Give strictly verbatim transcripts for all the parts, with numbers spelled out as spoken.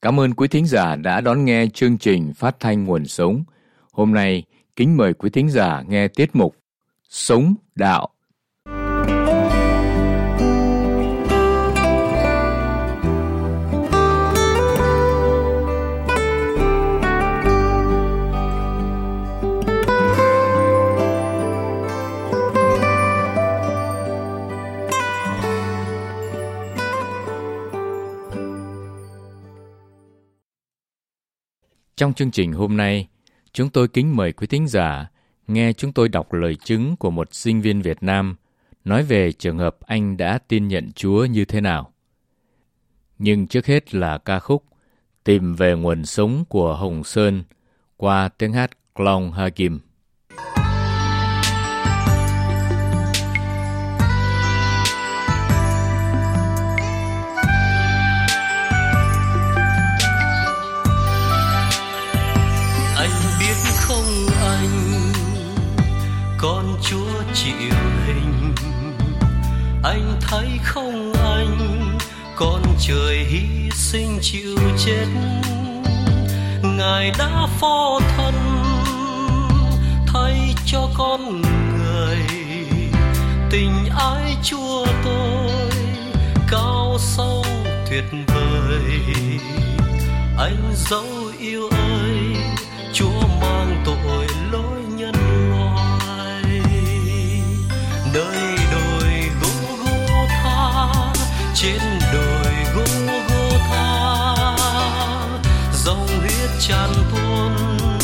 Cảm ơn quý thính giả đã đón nghe chương trình phát thanh Nguồn Sống. Hôm nay, kính mời quý thính giả nghe tiết mục Sống Đạo. Trong chương trình hôm nay, chúng tôi kính mời quý thính giả nghe chúng tôi đọc lời chứng của một sinh viên Việt Nam nói về trường hợp anh đã tin nhận Chúa như thế nào. Nhưng trước hết là ca khúc Tìm về nguồn sống của Hồng Sơn qua tiếng hát Clown Hagim. Con Chúa chịu hình, anh thấy không anh, con trời hy sinh chịu chết. Ngài đã phó thân thay cho con người, tình ái Chúa tôi cao sâu tuyệt vời. Anh dấu yêu ơi, Chúa mang tội lỗi nhân loại. Nơi đồi Gô-gô-tha, trên đồi Gô-gô-tha, dòng huyết tràn tuôn,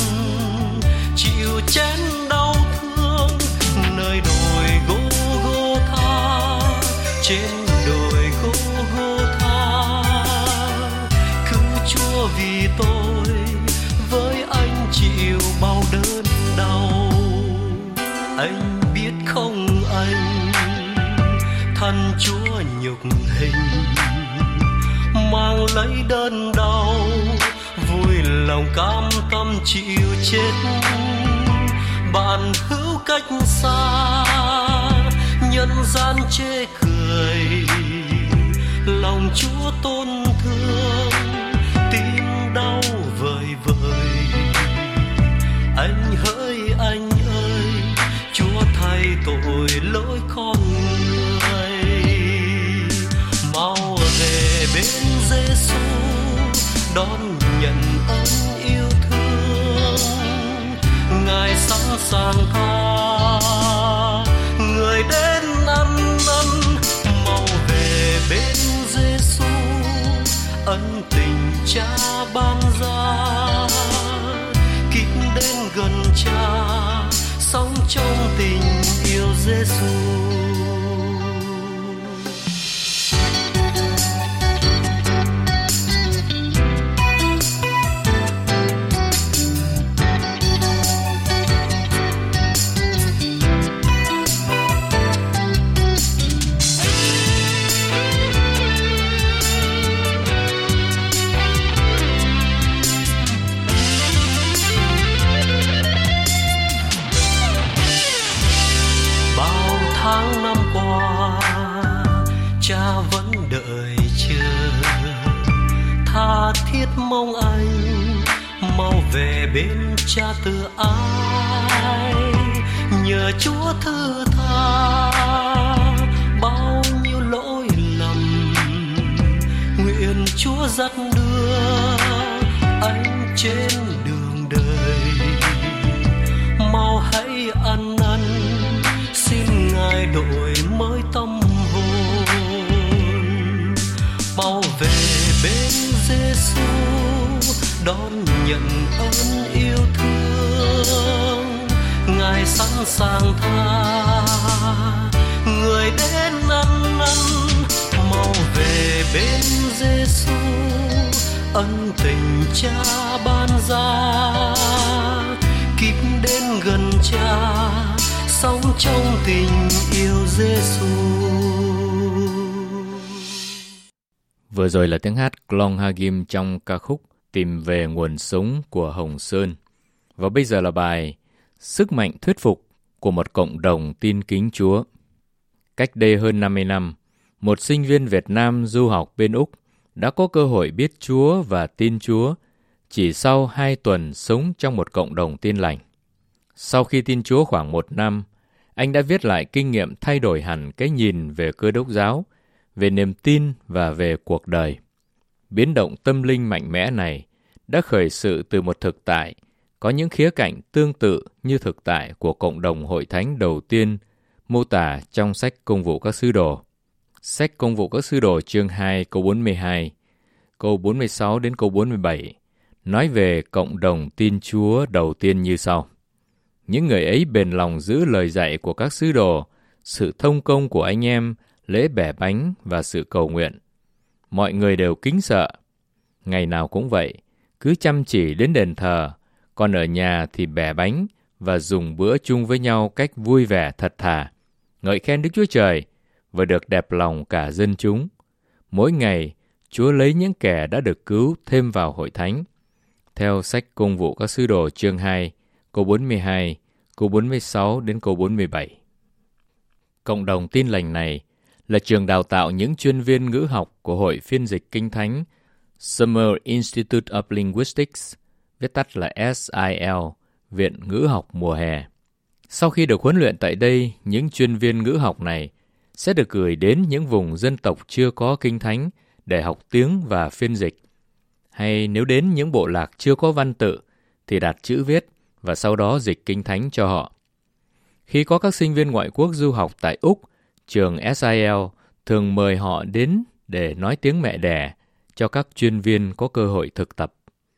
chịu chén đau thương. Nơi đồi Gô-gô-tha, trên đồi Gô-gô-tha, cứu Chúa vì tôi, với anh chịu bao đớn đau. Anh biết không anh, thân Chúa nhục hình, mang lấy đớn đau, vui lòng cam tâm chịu chết. Bạn hữu cách xa, nhân gian chê cười, lòng Chúa tôn thương, tim đau vời vời. Anh hỡi anh ơi, Chúa thay tội lỗi con người. Mau về bên Giê-xu, đón nhận ơn yêu thương. Ngài sẵn sàng tha người đến ăn năn. Mau về bên Giê-xu, ân tình Cha ban ra. Kính đến gần Cha, sống trong tình yêu Giê-xu. Tháng năm qua, Cha vẫn đợi chờ, tha thiết mong anh mau về bên Cha từ ái. Nhờ Chúa thứ tha bao nhiêu lỗi lầm, nguyện Chúa dắt đưa anh trên đường đời. Mau hãy ăn năn, xin Ngài đổi mới tâm hồn. Mau về bên Giê-xu, đón nhận ơn yêu thương. Ngài sẵn sàng tha người đến ăn năn. Mau về bên Giê-xu, ân tình Cha ban ra. Kíp đến gần Cha, sống trong tình yêu Giê-xu. Vừa rồi là tiếng hát Clown Hagim trong ca khúc Tìm về nguồn sống của Hồng Sơn. Và bây giờ là bài Sức mạnh thuyết phục của một cộng đồng tin kính Chúa. Cách đây hơn năm mươi năm, một sinh viên Việt Nam du học bên Úc đã có cơ hội biết Chúa và tin Chúa chỉ sau hai tuần sống trong một cộng đồng Tin Lành. Sau khi tin Chúa khoảng một năm, anh đã viết lại kinh nghiệm thay đổi hẳn cái nhìn về Cơ Đốc giáo, về niềm tin và về cuộc đời. Biến động tâm linh mạnh mẽ này đã khởi sự từ một thực tại, có những khía cạnh tương tự như thực tại của cộng đồng hội thánh đầu tiên mô tả trong sách Công vụ các sứ đồ. Sách Công vụ các sứ đồ chương hai câu bốn mươi hai, câu bốn mươi sáu đến câu bốn mươi bảy nói về cộng đồng tin Chúa đầu tiên như sau. Những người ấy bền lòng giữ lời dạy của các sứ đồ, sự thông công của anh em, lễ bẻ bánh và sự cầu nguyện. Mọi người đều kính sợ. Ngày nào cũng vậy, cứ chăm chỉ đến đền thờ, còn ở nhà thì bẻ bánh và dùng bữa chung với nhau cách vui vẻ thật thà, ngợi khen Đức Chúa Trời và được đẹp lòng cả dân chúng. Mỗi ngày, Chúa lấy những kẻ đã được cứu thêm vào hội thánh. Theo sách Công vụ các sứ đồ chương hai, câu bốn mươi hai, câu bốn mươi sáu đến câu bốn mươi bảy. Cộng đồng Tin Lành này là trường đào tạo những chuyên viên ngữ học của Hội Phiên dịch Kinh Thánh Summer Institute of Linguistics, viết tắt là S I L, Viện Ngữ học mùa hè. Sau khi được huấn luyện tại đây, những chuyên viên ngữ học này sẽ được gửi đến những vùng dân tộc chưa có Kinh Thánh để học tiếng và phiên dịch. Hay nếu đến những bộ lạc chưa có văn tự, thì đặt chữ viết và sau đó dịch Kinh Thánh cho họ. Khi có các sinh viên ngoại quốc du học tại Úc, trường S I L thường mời họ đến để nói tiếng mẹ đẻ cho các chuyên viên có cơ hội thực tập.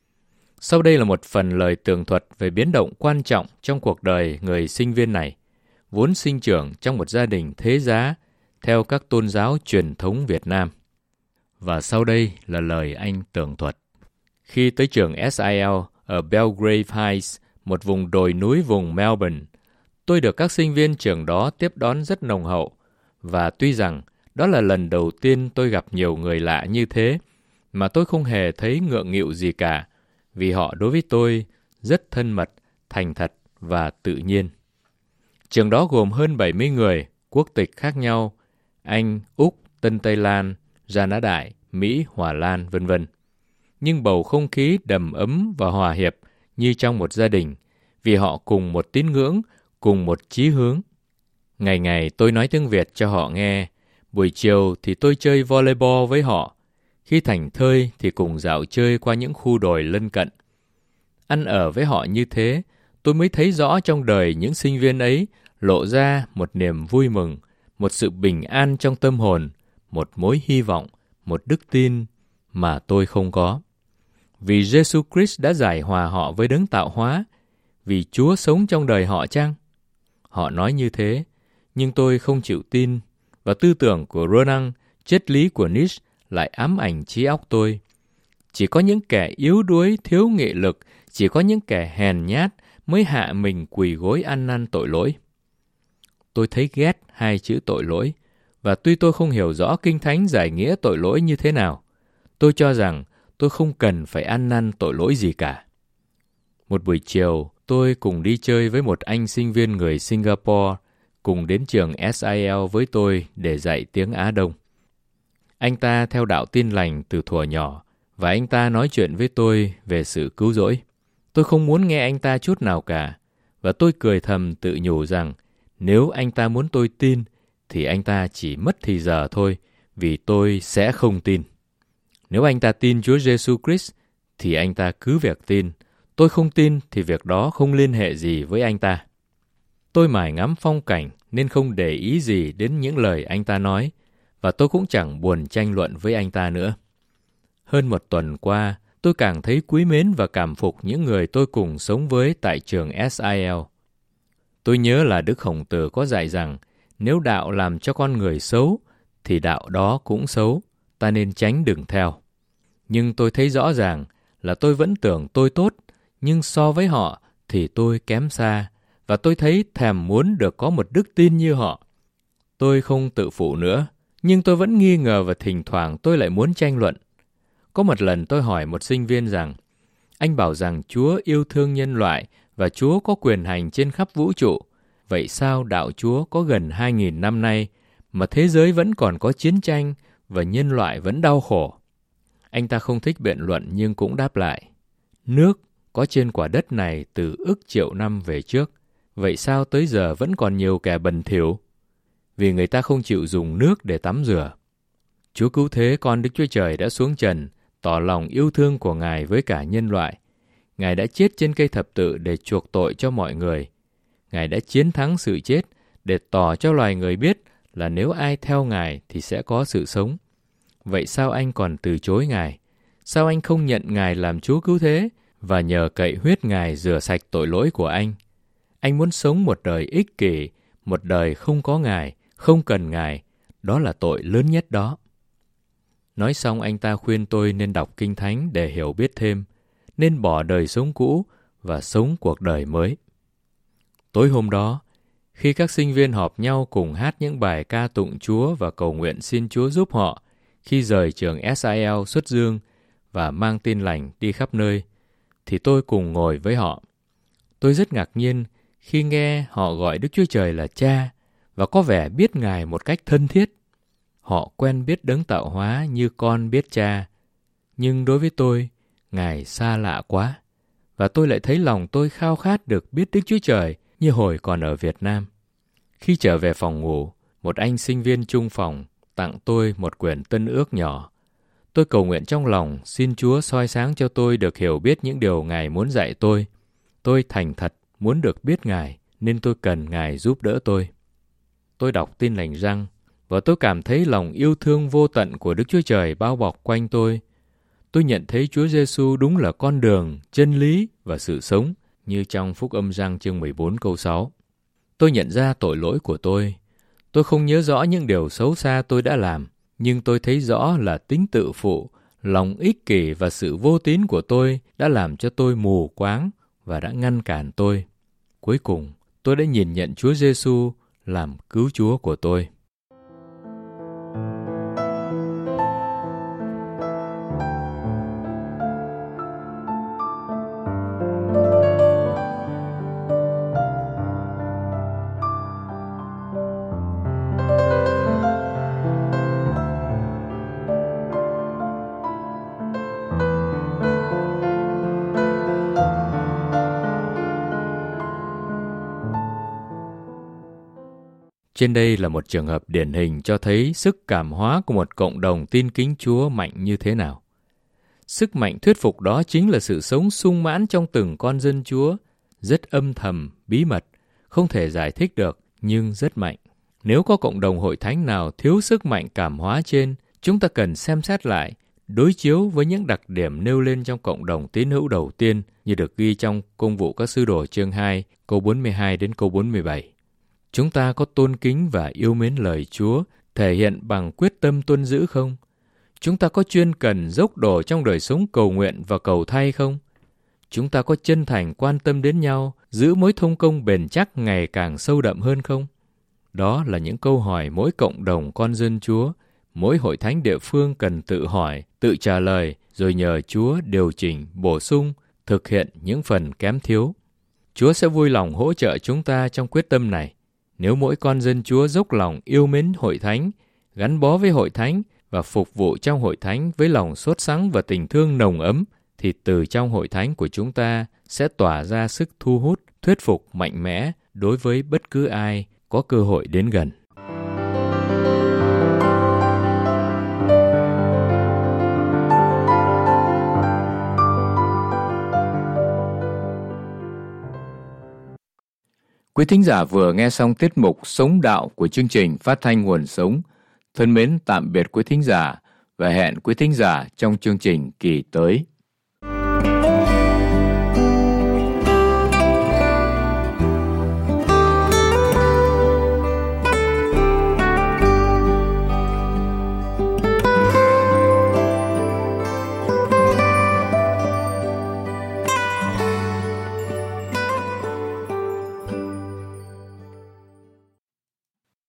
Sau đây là một phần lời tường thuật về biến động quan trọng trong cuộc đời người sinh viên này, vốn sinh trưởng trong một gia đình thế giá theo các tôn giáo truyền thống Việt Nam. Và sau đây là lời anh tường thuật. Khi tới trường S I L ở Belgrave Heights, một vùng đồi núi vùng Melbourne, tôi được các sinh viên trường đó tiếp đón rất nồng hậu, và tuy rằng đó là lần đầu tiên tôi gặp nhiều người lạ như thế, mà tôi không hề thấy ngượng nghịu gì cả, vì họ đối với tôi rất thân mật, thành thật và tự nhiên. Trường đó gồm hơn bảy mươi người, quốc tịch khác nhau, Anh, Úc, Tân Tây Lan, Gia Nã Đại, Mỹ, Hòa Lan, vân vân. Nhưng bầu không khí đầm ấm và hòa hiệp như trong một gia đình, vì họ cùng một tín ngưỡng, cùng một chí hướng. Ngày ngày tôi nói tiếng Việt cho họ nghe, buổi chiều thì tôi chơi volleyball với họ, khi thảnh thơi thì cùng dạo chơi qua những khu đồi lân cận. Ăn ở với họ như thế, tôi mới thấy rõ trong đời những sinh viên ấy lộ ra một niềm vui mừng, một sự bình an trong tâm hồn, một mối hy vọng, một đức tin mà tôi không có. Vì Jesus Christ đã giải hòa họ với đấng tạo hóa, vì Chúa sống trong đời họ chăng? Họ nói như thế, nhưng tôi không chịu tin, và tư tưởng của Renan, triết lý của Nietzsche lại ám ảnh trí óc tôi. Chỉ có những kẻ yếu đuối, thiếu nghị lực, chỉ có những kẻ hèn nhát mới hạ mình quỳ gối ăn năn tội lỗi. Tôi thấy ghét hai chữ tội lỗi, và tuy tôi không hiểu rõ Kinh Thánh giải nghĩa tội lỗi như thế nào, tôi cho rằng tôi không cần phải ăn năn tội lỗi gì cả. Một buổi chiều, tôi cùng đi chơi với một anh sinh viên người Singapore, cùng đến trường S I L với tôi để dạy tiếng Á Đông. Anh ta theo đạo Tin Lành từ thuở nhỏ, và anh ta nói chuyện với tôi về sự cứu rỗi. Tôi không muốn nghe anh ta chút nào cả, và tôi cười thầm tự nhủ rằng nếu anh ta muốn tôi tin, thì anh ta chỉ mất thì giờ thôi, vì tôi sẽ không tin. Nếu anh ta tin Chúa Giêsu Christ, thì anh ta cứ việc tin. Tôi không tin thì việc đó không liên hệ gì với anh ta. Tôi mải ngắm phong cảnh nên không để ý gì đến những lời anh ta nói, và tôi cũng chẳng buồn tranh luận với anh ta nữa. Hơn một tuần qua, tôi càng thấy quý mến và cảm phục những người tôi cùng sống với tại trường S I L. Tôi nhớ là Đức Khổng Tử có dạy rằng, nếu đạo làm cho con người xấu, thì đạo đó cũng xấu, ta nên tránh đừng theo. Nhưng tôi thấy rõ ràng là tôi vẫn tưởng tôi tốt, nhưng so với họ thì tôi kém xa, và tôi thấy thèm muốn được có một đức tin như họ. Tôi không tự phụ nữa, nhưng tôi vẫn nghi ngờ và thỉnh thoảng tôi lại muốn tranh luận. Có một lần tôi hỏi một sinh viên rằng, anh bảo rằng Chúa yêu thương nhân loại và Chúa có quyền hành trên khắp vũ trụ. Vậy sao đạo Chúa có gần hai nghìn năm nay mà thế giới vẫn còn có chiến tranh và nhân loại vẫn đau khổ? Anh ta không thích biện luận nhưng cũng đáp lại. Nước có trên quả đất này từ ức triệu năm về trước. Vậy sao tới giờ vẫn còn nhiều kẻ bẩn thỉu? Vì người ta không chịu dùng nước để tắm rửa. Chúa Cứu Thế, con Đức Chúa Trời đã xuống trần, tỏ lòng yêu thương của Ngài với cả nhân loại. Ngài đã chết trên cây thập tự để chuộc tội cho mọi người. Ngài đã chiến thắng sự chết để tỏ cho loài người biết là nếu ai theo Ngài thì sẽ có sự sống. Vậy sao anh còn từ chối Ngài? Sao anh không nhận Ngài làm Chúa Cứu Thế và nhờ cậy huyết Ngài rửa sạch tội lỗi của anh? Anh muốn sống một đời ích kỷ, một đời không có Ngài, không cần Ngài. Đó là tội lớn nhất đó. Nói xong, anh ta khuyên tôi nên đọc Kinh Thánh để hiểu biết thêm, nên bỏ đời sống cũ và sống cuộc đời mới. Tối hôm đó, khi các sinh viên họp nhau cùng hát những bài ca tụng Chúa và cầu nguyện xin Chúa giúp họ khi rời trường ét i lờ xuất dương và mang tin lành đi khắp nơi, thì tôi cùng ngồi với họ. Tôi rất ngạc nhiên khi nghe họ gọi Đức Chúa Trời là Cha và có vẻ biết Ngài một cách thân thiết. Họ quen biết Đấng tạo hóa như con biết Cha. Nhưng đối với tôi, Ngài xa lạ quá. Và tôi lại thấy lòng tôi khao khát được biết Đức Chúa Trời như hồi còn ở Việt Nam. Khi trở về phòng ngủ, một anh sinh viên chung phòng tặng tôi một quyển Tân Ước nhỏ. Tôi cầu nguyện trong lòng xin Chúa soi sáng cho tôi được hiểu biết những điều Ngài muốn dạy tôi. Tôi thành thật muốn được biết Ngài, nên tôi cần Ngài giúp đỡ tôi. Tôi đọc tin lành rằng, và tôi cảm thấy lòng yêu thương vô tận của Đức Chúa Trời bao bọc quanh tôi. Tôi nhận thấy Chúa Giêsu đúng là con đường, chân lý và sự sống, như trong Phúc Âm Giăng chương mười bốn câu sáu. Tôi nhận ra tội lỗi của tôi. Tôi không nhớ rõ những điều xấu xa tôi đã làm, nhưng tôi thấy rõ là tính tự phụ, lòng ích kỷ và sự vô tín của tôi đã làm cho tôi mù quáng và đã ngăn cản tôi. Cuối cùng, tôi đã nhìn nhận Chúa Giêsu làm cứu Chúa của tôi. Trên đây là một trường hợp điển hình cho thấy sức cảm hóa của một cộng đồng tin kính Chúa mạnh như thế nào. Sức mạnh thuyết phục đó chính là sự sống sung mãn trong từng con dân Chúa, rất âm thầm, bí mật, không thể giải thích được, nhưng rất mạnh. Nếu có cộng đồng hội thánh nào thiếu sức mạnh cảm hóa trên, chúng ta cần xem xét lại, đối chiếu với những đặc điểm nêu lên trong cộng đồng tín hữu đầu tiên như được ghi trong Công vụ các sứ đồ chương hai, câu bốn mươi hai đến câu bốn mươi bảy. Chúng ta có tôn kính và yêu mến lời Chúa, thể hiện bằng quyết tâm tuân giữ không? Chúng ta có chuyên cần dốc đổ trong đời sống cầu nguyện và cầu thay không? Chúng ta có chân thành quan tâm đến nhau, giữ mối thông công bền chắc ngày càng sâu đậm hơn không? Đó là những câu hỏi mỗi cộng đồng con dân Chúa, mỗi hội thánh địa phương cần tự hỏi, tự trả lời, rồi nhờ Chúa điều chỉnh, bổ sung, thực hiện những phần kém thiếu. Chúa sẽ vui lòng hỗ trợ chúng ta trong quyết tâm này. Nếu mỗi con dân Chúa dốc lòng yêu mến hội thánh, gắn bó với hội thánh và phục vụ trong hội thánh với lòng sốt sắng và tình thương nồng ấm, thì từ trong hội thánh của chúng ta sẽ tỏa ra sức thu hút, thuyết phục mạnh mẽ đối với bất cứ ai có cơ hội đến gần. Quý thính giả vừa nghe xong tiết mục Sống Đạo của chương trình Phát thanh Nguồn Sống. Thân mến tạm biệt quý thính giả và hẹn quý thính giả trong chương trình kỳ tới.